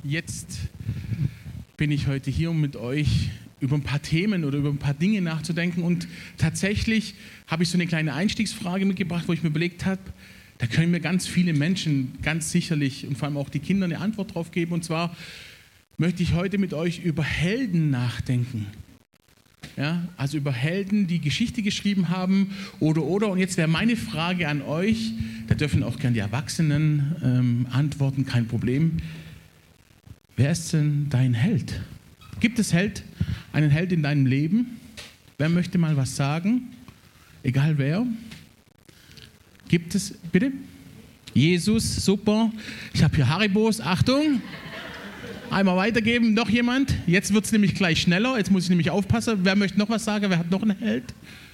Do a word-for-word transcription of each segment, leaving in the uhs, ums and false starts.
jetzt bin ich heute hier, um mit euch über ein paar Themen oder über ein paar Dinge nachzudenken. Und tatsächlich habe ich so eine kleine Einstiegsfrage mitgebracht, wo ich mir überlegt habe, da können mir ganz viele Menschen ganz sicherlich und vor allem auch die Kinder eine Antwort drauf geben. Und zwar möchte ich heute mit euch über Helden nachdenken. Ja, also über Helden, die Geschichte geschrieben haben oder, oder. Und jetzt wäre meine Frage an euch, da dürfen auch gerne die Erwachsenen ähm, antworten, kein Problem. Wer ist denn dein Held? Gibt es Held, einen Held in deinem Leben? Wer möchte mal was sagen? Egal wer. Gibt es, bitte? Jesus, super. Ich habe hier Haribos, Achtung. Einmal weitergeben, noch jemand? Jetzt wird es nämlich gleich schneller, jetzt muss ich nämlich aufpassen. Wer möchte noch was sagen? Wer hat noch einen Held?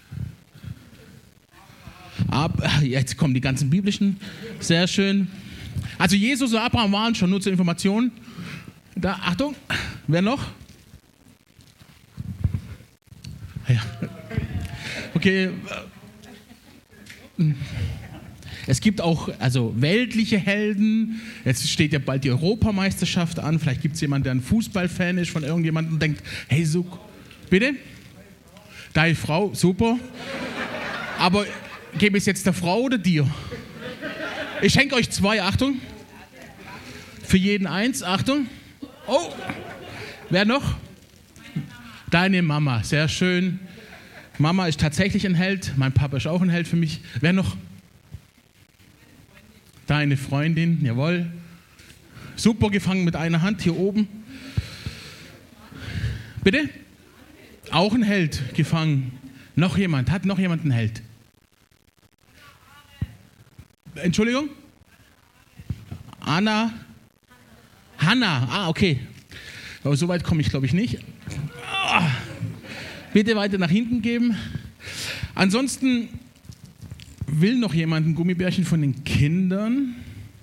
Ab, jetzt kommen die ganzen biblischen. Sehr schön. Also Jesus und Abraham waren schon, nur zur Information. Da, Achtung, wer noch? Ja. Okay. Es gibt auch also weltliche Helden. Jetzt steht ja bald die Europameisterschaft an. Vielleicht gibt es jemanden, der ein Fußballfan ist von irgendjemandem und denkt, hey, so, bitte? Deine Frau, super. Aber gebe ich es jetzt der Frau oder dir? Ich schenke euch zwei, Achtung. Für jeden eins, Achtung. Oh, wer noch? Deine Mama, sehr schön. Mama ist tatsächlich ein Held. Mein Papa ist auch ein Held für mich. Wer noch? Deine Freundin, jawohl. Super gefangen mit einer Hand hier oben. Bitte? Auch ein Held gefangen. Noch jemand? Hat noch jemand einen Held? Entschuldigung? Anna? Hanna. Ah, okay. Aber so weit komme ich, glaube ich, nicht. Ah. Bitte weiter nach hinten geben. Ansonsten will noch jemand ein Gummibärchen von den Kindern?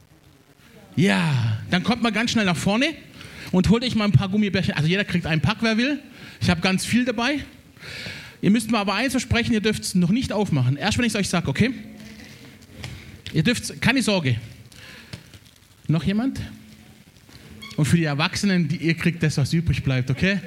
Ja, dann kommt mal ganz schnell nach vorne und holt euch mal ein paar Gummibärchen. Also jeder kriegt einen Pack, wer will. Ich habe ganz viel dabei. Ihr müsst mir aber eins versprechen, ihr dürft es noch nicht aufmachen. Erst wenn ich es euch sage, okay? Ihr dürft, keine Sorge. Noch jemand? Und für die Erwachsenen, die, ihr kriegt das, was übrig bleibt, okay?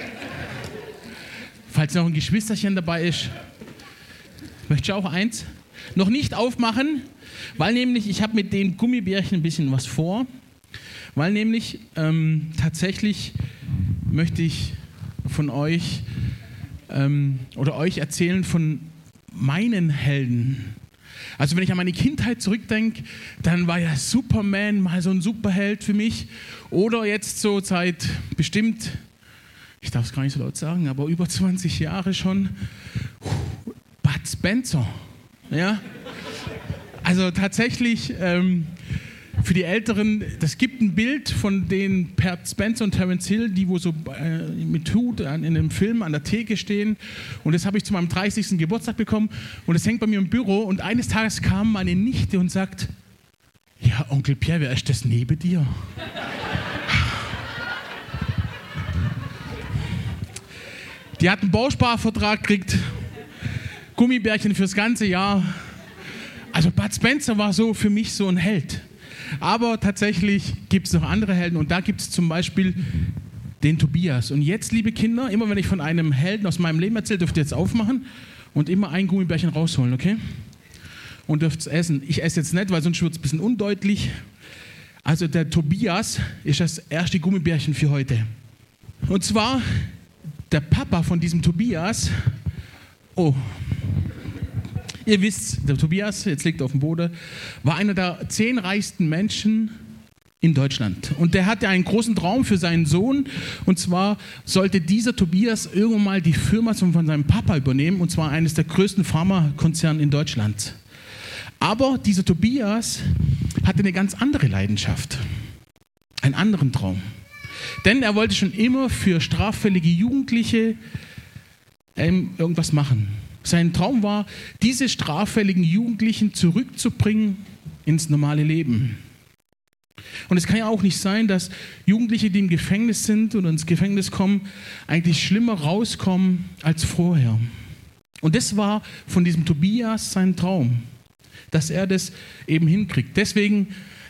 Falls noch ein Geschwisterchen dabei ist. Möchtest du auch eins? Noch nicht aufmachen, weil nämlich, ich habe mit den Gummibärchen ein bisschen was vor, weil nämlich ähm, tatsächlich möchte ich von euch ähm, oder euch erzählen von meinen Helden. Also wenn ich an meine Kindheit zurückdenke, dann war ja Superman mal so ein Superheld für mich oder jetzt so seit bestimmt, ich darf es gar nicht so laut sagen, aber über zwanzig Jahre schon, Bud Spencer. Ja, also tatsächlich ähm, für die Älteren, das gibt ein Bild von den Bud Spencer und Terence Hill, die wo so äh, mit Hut in einem Film an der Theke stehen und das habe ich zu meinem dreißigsten Geburtstag bekommen und es hängt bei mir im Büro und eines Tages kam meine Nichte und sagt, ja Onkel Pierre, wer ist das neben dir? Die hat einen Bausparvertrag gekriegt, Gummibärchen fürs ganze Jahr. Also Bud Spencer war so für mich so ein Held. Aber tatsächlich gibt es noch andere Helden und da gibt es zum Beispiel den Tobias. Und jetzt, liebe Kinder, immer wenn ich von einem Helden aus meinem Leben erzähle, dürft ihr jetzt aufmachen und immer ein Gummibärchen rausholen, okay? Und dürft es essen. Ich esse jetzt nicht, weil sonst wird es ein bisschen undeutlich. Also der Tobias ist das erste Gummibärchen für heute. Und zwar der Papa von diesem Tobias. Oh, ihr wisst, der Tobias, jetzt liegt er auf dem Boden, war einer der zehn reichsten Menschen in Deutschland. Und der hatte einen großen Traum für seinen Sohn. Und zwar sollte dieser Tobias irgendwann mal die Firma von seinem Papa übernehmen. Und zwar eines der größten Pharmakonzerne in Deutschland. Aber dieser Tobias hatte eine ganz andere Leidenschaft. Einen anderen Traum. Denn er wollte schon immer für straffällige Jugendliche ähm, irgendwas machen. Sein Traum war, diese straffälligen Jugendlichen zurückzubringen ins normale Leben. Und es kann ja auch nicht sein, dass Jugendliche, die im Gefängnis sind oder ins Gefängnis kommen, eigentlich schlimmer rauskommen als vorher. Und das war von diesem Tobias sein Traum, dass er das eben hinkriegt. Deswegen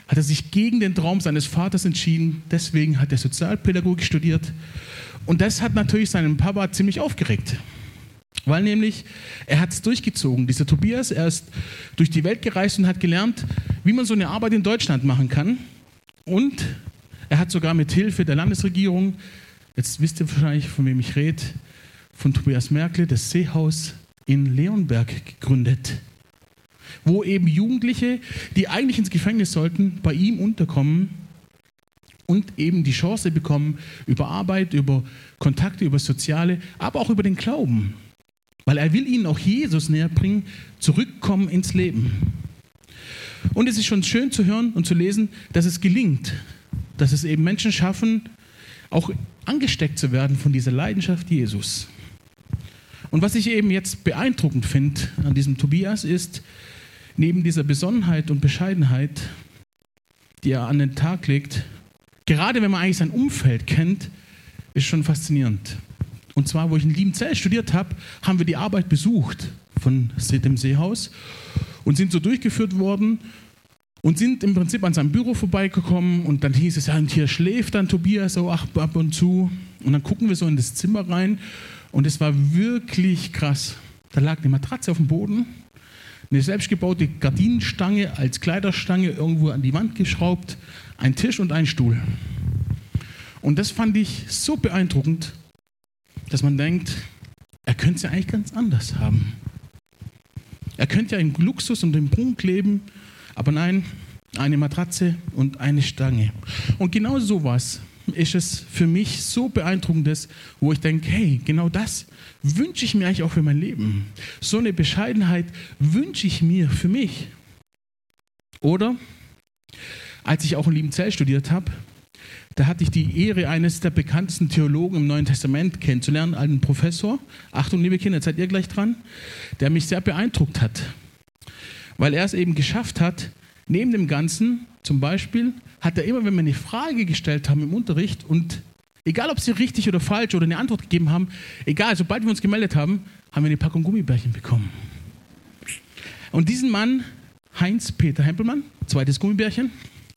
hat er sich gegen den Traum seines Vaters entschieden. Deswegen hat er Sozialpädagogik studiert. Und das hat natürlich seinen Papa ziemlich aufgeregt. Weil nämlich, er hat es durchgezogen. Dieser Tobias, er ist durch die Welt gereist und hat gelernt, wie man so eine Arbeit in Deutschland machen kann. Und er hat sogar mit Hilfe der Landesregierung, jetzt wisst ihr wahrscheinlich, von wem ich rede, von Tobias Merkle, das Seehaus in Leonberg gegründet. Wo eben Jugendliche, die eigentlich ins Gefängnis sollten, bei ihm unterkommen und eben die Chance bekommen, über Arbeit, über Kontakte, über Soziale, aber auch über den Glauben. Weil er will ihnen auch Jesus näher bringen, zurückkommen ins Leben. Und es ist schon schön zu hören und zu lesen, dass es gelingt, dass es eben Menschen schaffen, auch angesteckt zu werden von dieser Leidenschaft Jesus. Und was ich eben jetzt beeindruckend finde an diesem Tobias ist, neben dieser Besonnenheit und Bescheidenheit, die er an den Tag legt, gerade wenn man eigentlich sein Umfeld kennt, ist schon faszinierend. Und zwar, wo ich in Liebenzell studiert habe, haben wir die Arbeit besucht von dem Seehaus und sind so durchgeführt worden und sind im Prinzip an seinem Büro vorbeigekommen und dann hieß es, ja, und hier schläft dann Tobias so ab und zu. Und dann gucken wir so in das Zimmer rein und es war wirklich krass. Da lag eine Matratze auf dem Boden, eine selbstgebaute Gardinenstange als Kleiderstange irgendwo an die Wand geschraubt, ein Tisch und ein Stuhl. Und das fand ich so beeindruckend, dass man denkt, er könnte es ja eigentlich ganz anders haben. Er könnte ja im Luxus und im Prunk leben, aber nein, eine Matratze und eine Stange. Und genau sowas ist es für mich so beeindruckendes, wo ich denke, hey, genau das wünsche ich mir eigentlich auch für mein Leben. So eine Bescheidenheit wünsche ich mir für mich. Oder, als ich auch in Liebenzell studiert habe, da hatte ich die Ehre, eines der bekanntesten Theologen im Neuen Testament kennenzulernen, einen Professor. Achtung, liebe Kinder, jetzt seid ihr gleich dran, der mich sehr beeindruckt hat. Weil er es eben geschafft hat, neben dem Ganzen, zum Beispiel, hat er immer, wenn wir eine Frage gestellt haben im Unterricht und egal, ob sie richtig oder falsch oder eine Antwort gegeben haben, egal, sobald wir uns gemeldet haben, haben wir eine Packung Gummibärchen bekommen. Und diesen Mann, Heinz-Peter Hempelmann, zweites Gummibärchen,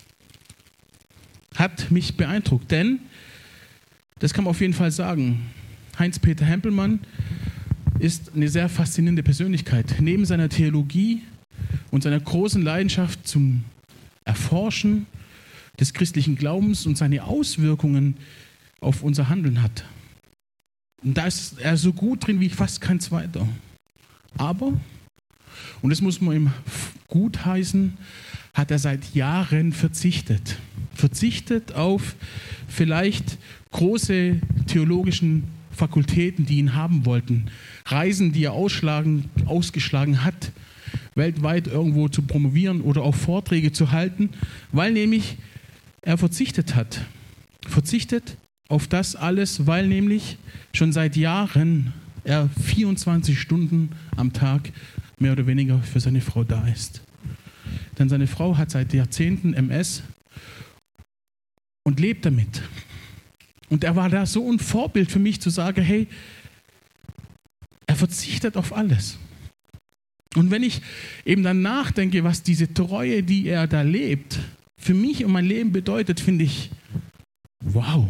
hat mich beeindruckt, denn, das kann man auf jeden Fall sagen, Heinz-Peter Hempelmann ist eine sehr faszinierende Persönlichkeit. Neben seiner Theologie und seiner großen Leidenschaft zum Erforschen des christlichen Glaubens und seine Auswirkungen auf unser Handeln hat. Und da ist er so gut drin wie fast kein zweiter. Aber, und das muss man ihm gut heißen, hat er seit Jahren verzichtet. Verzichtet auf vielleicht große theologischen Fakultäten, die ihn haben wollten. Reisen, die er ausschlagen, ausgeschlagen hat, weltweit irgendwo zu promovieren oder auch Vorträge zu halten, weil nämlich er verzichtet hat. Verzichtet auf das alles, weil nämlich schon seit Jahren er vierundzwanzig Stunden am Tag mehr oder weniger für seine Frau da ist. Denn seine Frau hat seit Jahrzehnten M S und lebt damit. Und er war da so ein Vorbild für mich zu sagen, hey, er verzichtet auf alles. Und wenn ich eben dann nachdenke, was diese Treue, die er da lebt, für mich und mein Leben bedeutet, finde ich, wow.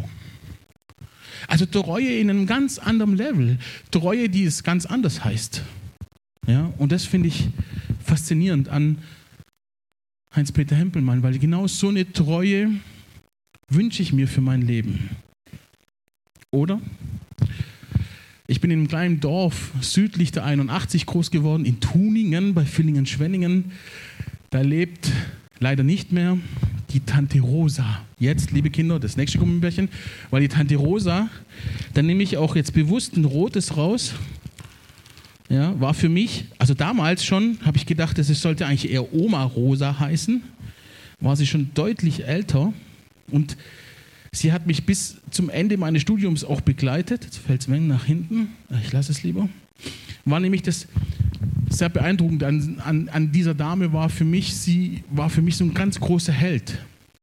Also Treue in einem ganz anderen Level. Treue, die es ganz anders heißt. Ja, und das finde ich faszinierend an Heinz-Peter Hempelmann, weil genau so eine Treue wünsche ich mir für mein Leben. Oder? Ich bin in einem kleinen Dorf südlich der einundachtzig groß geworden, in Tuningen bei Villingen-Schwenningen. Da lebt leider nicht mehr die Tante Rosa. Jetzt, liebe Kinder, das nächste Gummibärchen, weil die Tante Rosa, dann nehme ich auch jetzt bewusst ein rotes raus. Ja, war für mich, also damals schon, habe ich gedacht, es sollte eigentlich eher Oma Rosa heißen. War sie schon deutlich älter und sie hat mich bis zum Ende meines Studiums auch begleitet. Jetzt fällt es ein wenig nach hinten. Ich lasse es lieber. War nämlich das sehr beeindruckend an, an, an dieser Dame war für mich, sie war für mich so ein ganz großer Held.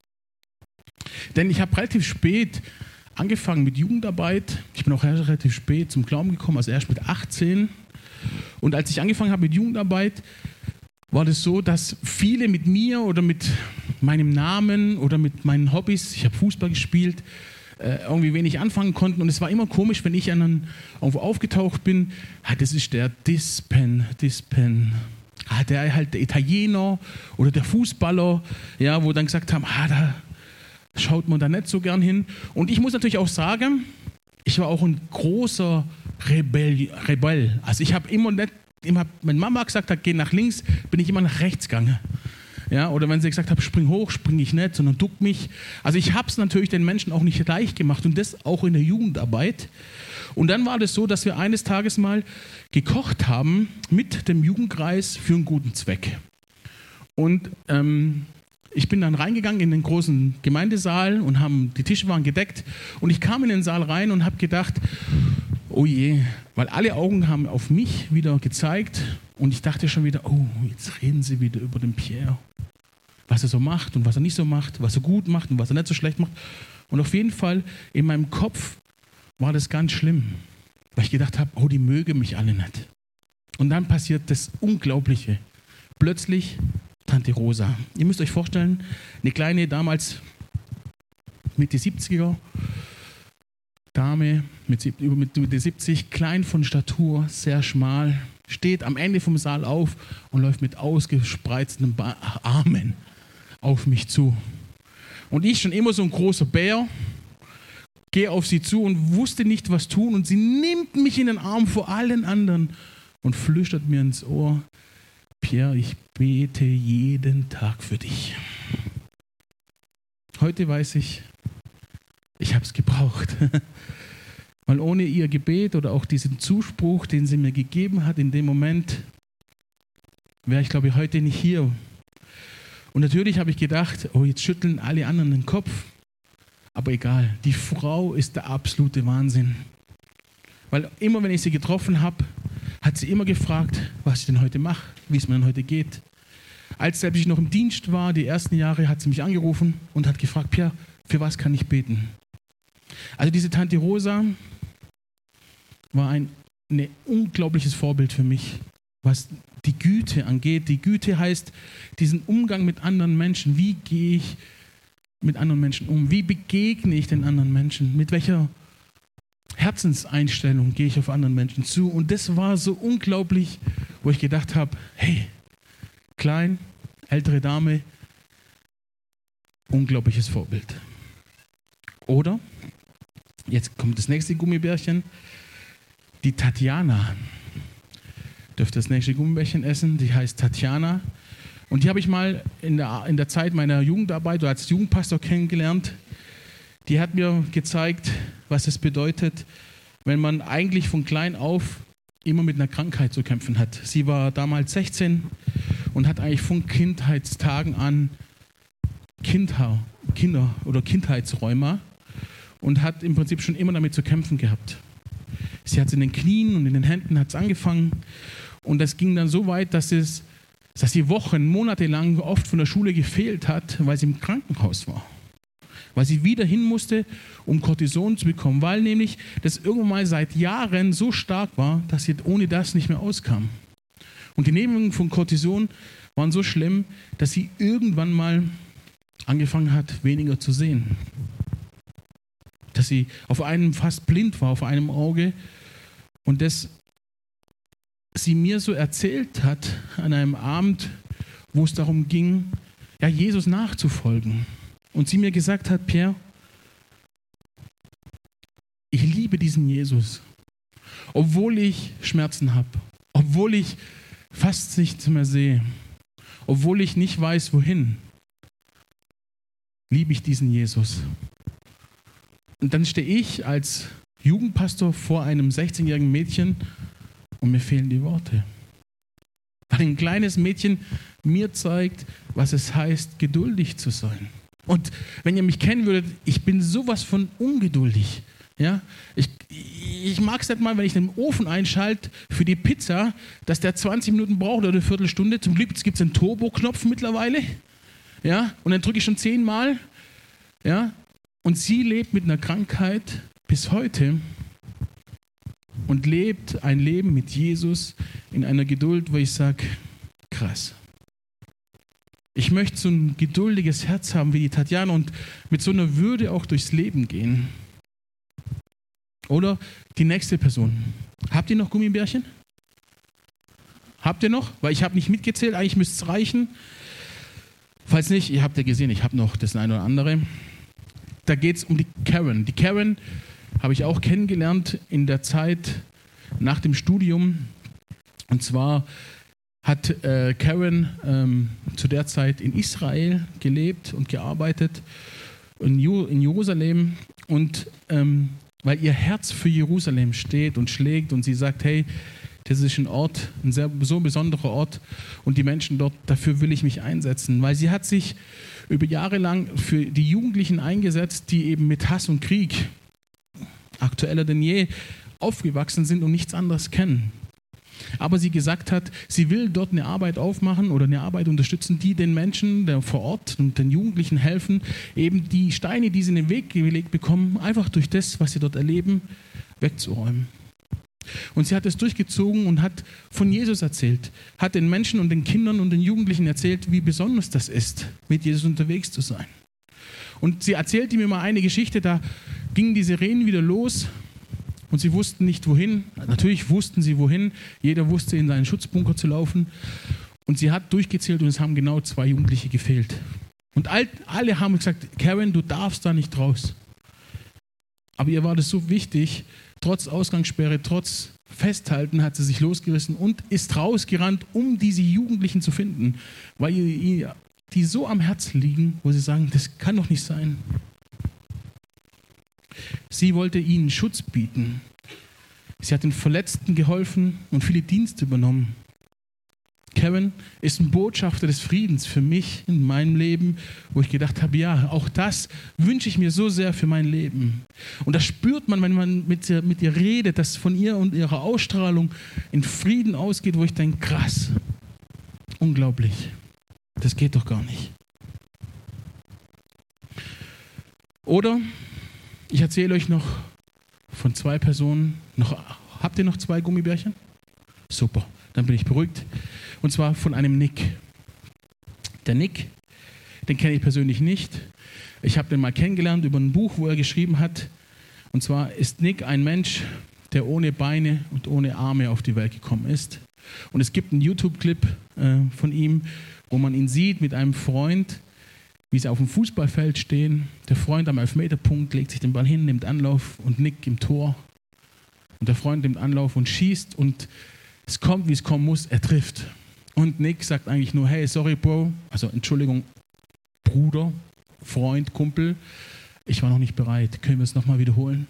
Denn ich habe relativ spät angefangen mit Jugendarbeit. Ich bin auch relativ spät zum Glauben gekommen, also erst mit achtzehn. Und als ich angefangen habe mit Jugendarbeit, war das so, dass viele mit mir oder mit meinem Namen oder mit meinen Hobbys, ich habe Fußball gespielt, äh, irgendwie wenig anfangen konnten. Und es war immer komisch, wenn ich an einem, irgendwo aufgetaucht bin, ah, das ist der Dispen, Dispen, ah, der halt der Italiener oder der Fußballer, ja, wo dann gesagt haben, ah, da schaut man da nicht so gern hin. Und ich muss natürlich auch sagen, ich war auch ein großer Rebell. Rebell. Also ich habe immer nicht, immer, wenn Mama gesagt hat, geh nach links, bin ich immer nach rechts gegangen. Ja, oder wenn sie gesagt hat, spring hoch, springe ich nicht, sondern duck mich. Also ich habe es natürlich den Menschen auch nicht leicht gemacht und das auch in der Jugendarbeit. Und dann war das so, dass wir eines Tages mal gekocht haben mit dem Jugendkreis für einen guten Zweck. Und ähm, ich bin dann reingegangen in den großen Gemeindesaal und haben, die Tische waren gedeckt und ich kam in den Saal rein und habe gedacht, oh je, weil alle Augen haben auf mich wieder gezeigt und ich dachte schon wieder, oh, jetzt reden sie wieder über den Pierre, was er so macht und was er nicht so macht, was er gut macht und was er nicht so schlecht macht. Und auf jeden Fall in meinem Kopf war das ganz schlimm, weil ich gedacht habe, oh, die mögen mich alle nicht. Und dann passiert das Unglaubliche. Plötzlich Tante Rosa. Ihr müsst euch vorstellen, eine kleine, damals Mitte siebziger Dame, mit, mit Mitte siebzig, klein von Statur, sehr schmal, steht am Ende vom Saal auf und läuft mit ausgespreizten Armen auf mich zu. Und ich, schon immer so ein großer Bär, gehe auf sie zu und wusste nicht, was tun. Und sie nimmt mich in den Arm vor allen anderen und flüstert mir ins Ohr, Pierre, ich bete jeden Tag für dich. Heute weiß ich, ich habe es gebraucht. Weil ohne ihr Gebet oder auch diesen Zuspruch, den sie mir gegeben hat in dem Moment, wäre ich, glaube ich, heute nicht hier. Und natürlich habe ich gedacht, oh, jetzt schütteln alle anderen den Kopf. Aber egal, die Frau ist der absolute Wahnsinn. Weil immer, wenn ich sie getroffen habe, hat sie immer gefragt, was ich denn heute mache, wie es mir denn heute geht. Als selbst ich noch im Dienst war, die ersten Jahre, hat sie mich angerufen und hat gefragt, Pierre, für was kann ich beten? Also diese Tante Rosa war ein, ein unglaubliches Vorbild für mich, was die Güte angeht. Die Güte heißt diesen Umgang mit anderen Menschen. Wie gehe ich mit anderen Menschen um? Wie begegne ich den anderen Menschen? Mit welcher Herzenseinstellung gehe ich auf anderen Menschen zu? Und das war so unglaublich, wo ich gedacht habe, hey, klein, ältere Dame, unglaubliches Vorbild. Oder, jetzt kommt das nächste Gummibärchen, die Tatjana. Dürfte das nächste Gummibärchen essen, die heißt Tatjana. Und die habe ich mal in der, in der Zeit meiner Jugendarbeit oder als Jugendpastor kennengelernt. Die hat mir gezeigt, was es bedeutet, wenn man eigentlich von klein auf immer mit einer Krankheit zu kämpfen hat. Sie war damals sechzehn und hat eigentlich von Kindheitstagen an Kinder, Kinder oder Kindheitsrheuma und hat im Prinzip schon immer damit zu kämpfen gehabt. Sie hat es in den Knien und in den Händen hat's angefangen und das ging dann so weit, dass, es, dass sie Wochen, Monate lang oft von der Schule gefehlt hat, weil sie im Krankenhaus war. Weil sie wieder hin musste, um Cortison zu bekommen, weil nämlich das irgendwann mal seit Jahren so stark war, dass sie ohne das nicht mehr auskam. Und die Nebenwirkungen von Cortison waren so schlimm, dass sie irgendwann mal angefangen hat, weniger zu sehen. Dass sie auf einem fast blind war, auf einem Auge. Und das sie mir so erzählt hat an einem Abend, wo es darum ging, ja, Jesus nachzufolgen. Und sie mir gesagt hat, Pierre, ich liebe diesen Jesus, obwohl ich Schmerzen habe, obwohl ich fast nichts mehr sehe, obwohl ich nicht weiß, wohin, liebe ich diesen Jesus. Und dann stehe ich als Jugendpastor vor einem sechzehnjährigen Mädchen und mir fehlen die Worte. Weil ein kleines Mädchen mir zeigt, was es heißt, geduldig zu sein. Und wenn ihr mich kennen würdet, ich bin sowas von ungeduldig. Ja? Ich, ich mag es nicht mal, wenn ich den Ofen einschalte für die Pizza, dass der zwanzig Minuten braucht oder eine Viertelstunde. Zum Glück gibt es einen Turbo-Knopf mittlerweile. Ja? Und dann drücke ich schon zehnmal. Ja? Und sie lebt mit einer Krankheit bis heute und lebt ein Leben mit Jesus in einer Geduld, wo ich sage, krass. Ich möchte so ein geduldiges Herz haben wie die Tatjana und mit so einer Würde auch durchs Leben gehen. Oder die nächste Person. Habt ihr noch Gummibärchen? Habt ihr noch? Weil ich habe nicht mitgezählt, eigentlich müsste es reichen. Falls nicht, ihr habt ja gesehen, ich habe noch das eine oder andere. Da geht es um die Karen. Die Karen habe ich auch kennengelernt in der Zeit nach dem Studium. Und zwar hat äh, Karen ähm, zu der Zeit in Israel gelebt und gearbeitet, in, Ju- in Jerusalem. Und ähm, weil ihr Herz für Jerusalem steht und schlägt und sie sagt, hey, das ist ein Ort, ein sehr, so besonderer Ort und die Menschen dort, dafür will ich mich einsetzen. Weil sie hat sich über Jahre lang für die Jugendlichen eingesetzt, die eben mit Hass und Krieg, aktueller denn je, aufgewachsen sind und nichts anderes kennen. Aber sie gesagt hat, sie will dort eine Arbeit aufmachen oder eine Arbeit unterstützen, die den Menschen der vor Ort und den Jugendlichen helfen, eben die Steine, die sie in den Weg gelegt bekommen, einfach durch das, was sie dort erleben, wegzuräumen. Und sie hat es durchgezogen und hat von Jesus erzählt, hat den Menschen und den Kindern und den Jugendlichen erzählt, wie besonders das ist, mit Jesus unterwegs zu sein. Und sie erzählte mir mal eine Geschichte, da gingen die Sirenen wieder los und sie wussten nicht wohin. Natürlich wussten sie wohin, jeder wusste in seinen Schutzbunker zu laufen. Und sie hat durchgezählt und es haben genau zwei Jugendliche gefehlt. Und all, alle haben gesagt, Karen, du darfst da nicht raus. Aber ihr war das so wichtig, trotz Ausgangssperre, trotz Festhalten hat sie sich losgerissen und ist rausgerannt, um diese Jugendlichen zu finden, weil ihr, ihr, die so am Herzen liegen, wo sie sagen, das kann doch nicht sein. Sie wollte ihnen Schutz bieten. Sie hat den Verletzten geholfen und viele Dienste übernommen. Karen ist ein Botschafter des Friedens für mich in meinem Leben, wo ich gedacht habe, ja, auch das wünsche ich mir so sehr für mein Leben. Und das spürt man, wenn man mit ihr, mit ihr redet, dass von ihr und ihrer Ausstrahlung in Frieden ausgeht, wo ich denke, krass, unglaublich, das geht doch gar nicht. Oder ich erzähle euch noch von zwei Personen, noch, habt ihr noch zwei Gummibärchen? Super, dann bin ich beruhigt. Und zwar von einem Nick. Der Nick, den kenne ich persönlich nicht. Ich habe den mal kennengelernt über ein Buch, wo er geschrieben hat. Und zwar ist Nick ein Mensch, der ohne Beine und ohne Arme auf die Welt gekommen ist. Und es gibt einen YouTube-Clip äh, von ihm, wo man ihn sieht mit einem Freund, wie sie auf dem Fußballfeld stehen. Der Freund am Elfmeterpunkt legt sich den Ball hin, nimmt Anlauf und Nick im Tor. Und der Freund nimmt Anlauf und schießt und es kommt, wie es kommen muss, er trifft. Und Nick sagt eigentlich nur, hey, sorry Bro, also Entschuldigung, Bruder, Freund, Kumpel, ich war noch nicht bereit, können wir es nochmal wiederholen?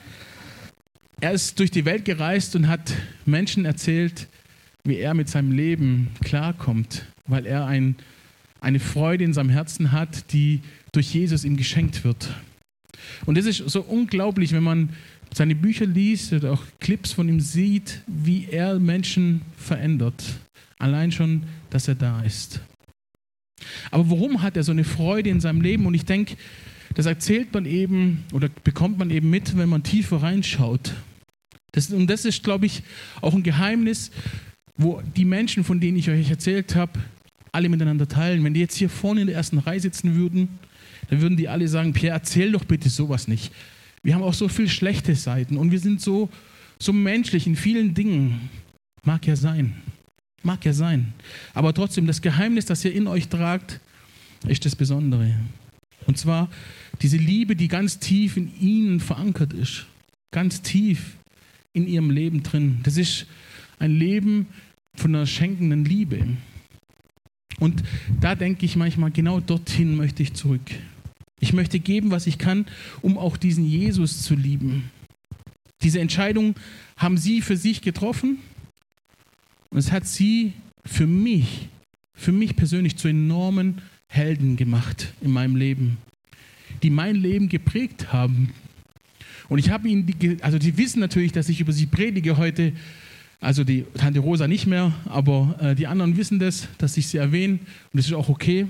Er ist durch die Welt gereist und hat Menschen erzählt, wie er mit seinem Leben klarkommt, weil er ein, eine Freude in seinem Herzen hat, die durch Jesus ihm geschenkt wird. Und das ist so unglaublich, wenn man seine Bücher liest oder auch Clips von ihm sieht, wie er Menschen verändert. Allein schon, dass er da ist. Aber warum hat er so eine Freude in seinem Leben? Und ich denke, das erzählt man eben oder bekommt man eben mit, wenn man tiefer reinschaut. Das, und das ist, glaube ich, auch ein Geheimnis, wo die Menschen, von denen ich euch erzählt habe, alle miteinander teilen. Wenn die jetzt hier vorne in der ersten Reihe sitzen würden, dann würden die alle sagen, Pierre, erzähl doch bitte sowas nicht. Wir haben auch so viele schlechte Seiten und wir sind so, so menschlich in vielen Dingen. Mag ja sein. Mag ja sein. Aber trotzdem, das Geheimnis, das ihr in euch tragt, ist das Besondere. Und zwar diese Liebe, die ganz tief in ihnen verankert ist. Ganz tief in ihrem Leben drin. Das ist ein Leben von einer schenkenden Liebe. Und da denke ich manchmal, genau dorthin möchte ich zurück. Ich möchte geben, was ich kann, um auch diesen Jesus zu lieben. Diese Entscheidung haben sie für sich getroffen und es hat sie für mich, für mich persönlich zu enormen Helden gemacht in meinem Leben, die mein Leben geprägt haben. Und ich habe ihnen, die, also die wissen natürlich, dass ich über sie predige heute, also die Tante Rosa nicht mehr, aber äh, die anderen wissen das, dass ich sie erwähne und das ist auch okay.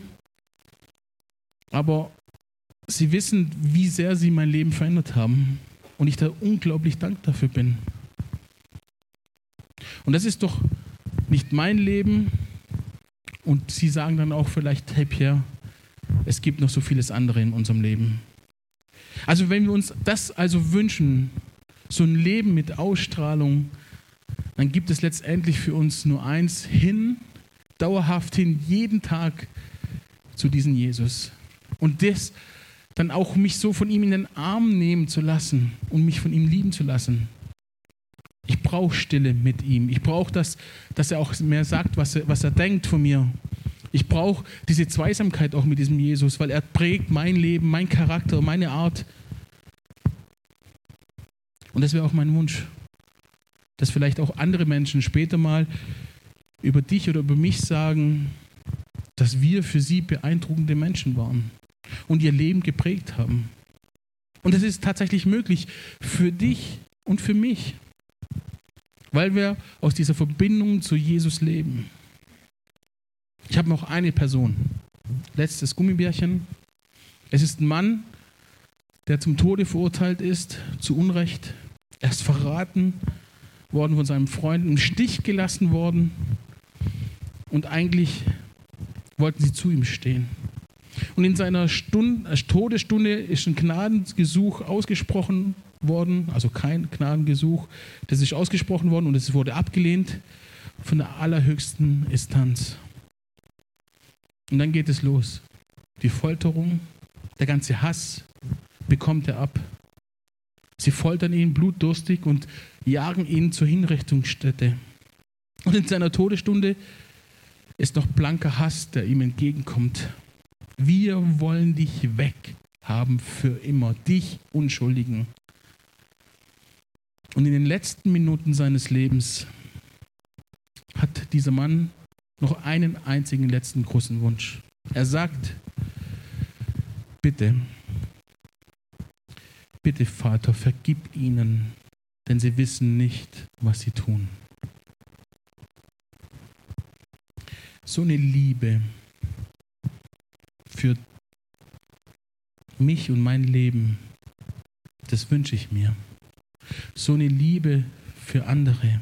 Aber sie wissen, wie sehr sie mein Leben verändert haben und ich da unglaublich dankbar dafür bin. Und das ist doch nicht mein Leben Und sie sagen dann auch vielleicht, hey Pierre, es gibt noch so vieles andere in unserem Leben. Also wenn wir uns das also wünschen, so ein Leben mit Ausstrahlung, dann gibt es letztendlich für uns nur eins, hin, dauerhaft hin, jeden Tag zu diesem Jesus. Und das dann auch mich so von ihm in den Arm nehmen zu lassen und mich von ihm lieben zu lassen. Ich brauche Stille mit ihm. Ich brauche das, dass er auch mehr sagt, was er, was er denkt von mir. Ich brauche diese Zweisamkeit auch mit diesem Jesus, weil er prägt mein Leben, mein Charakter, meine Art. Und das wäre auch mein Wunsch, dass vielleicht auch andere Menschen später mal über dich oder über mich sagen, dass wir für sie beeindruckende Menschen waren und ihr Leben geprägt haben. Und das ist tatsächlich möglich für dich und für mich, weil wir aus dieser Verbindung zu Jesus leben. Ich habe noch eine Person, letztes Gummibärchen. Es ist ein Mann, der zum Tode verurteilt ist, zu Unrecht. Er ist verraten worden von seinem Freund, im Stich gelassen worden und eigentlich wollten sie zu ihm stehen. Und in seiner Stunde, Todesstunde ist ein Gnadengesuch ausgesprochen worden, also kein Gnadengesuch, das ist ausgesprochen worden und es wurde abgelehnt von der allerhöchsten Instanz. Und dann geht es los. Die Folterung, der ganze Hass bekommt er ab. Sie foltern ihn blutdurstig und jagen ihn zur Hinrichtungsstätte. Und in seiner Todesstunde ist noch blanker Hass, der ihm entgegenkommt. Wir wollen dich weghaben für immer, dich Unschuldigen. Und in den letzten Minuten seines Lebens hat dieser Mann noch einen einzigen letzten großen Wunsch. Er sagt, bitte, bitte Vater, vergib ihnen, denn sie wissen nicht, was sie tun. So eine Liebe für mich und mein Leben, das wünsche ich mir. So eine Liebe für andere.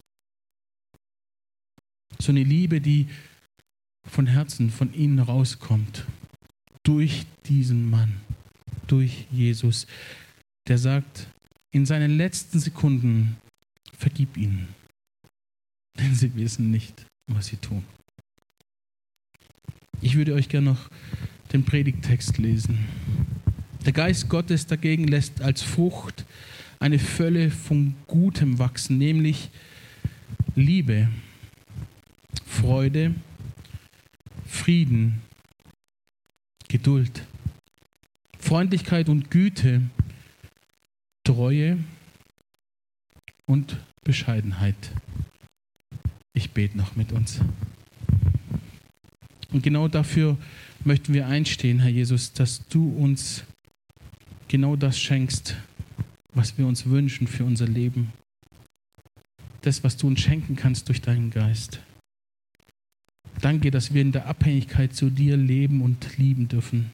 So eine Liebe, die von Herzen, von ihnen rauskommt. Durch diesen Mann, durch Jesus, der sagt, in seinen letzten Sekunden, vergib ihnen, denn sie wissen nicht, was sie tun. Ich würde euch gerne noch den Predigttext lesen. Der Geist Gottes dagegen lässt als Frucht eine Fülle von Gutem wachsen, nämlich Liebe, Freude, Frieden, Geduld, Freundlichkeit und Güte, Treue und Bescheidenheit. Ich bete noch mit uns. Und genau dafür möchten wir einstehen, Herr Jesus, dass du uns genau das schenkst, was wir uns wünschen für unser Leben. Das, was du uns schenken kannst durch deinen Geist. Danke, dass wir in der Abhängigkeit zu dir leben und lieben dürfen.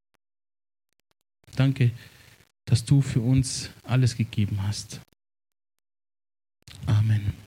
Danke, dass du für uns alles gegeben hast. Amen.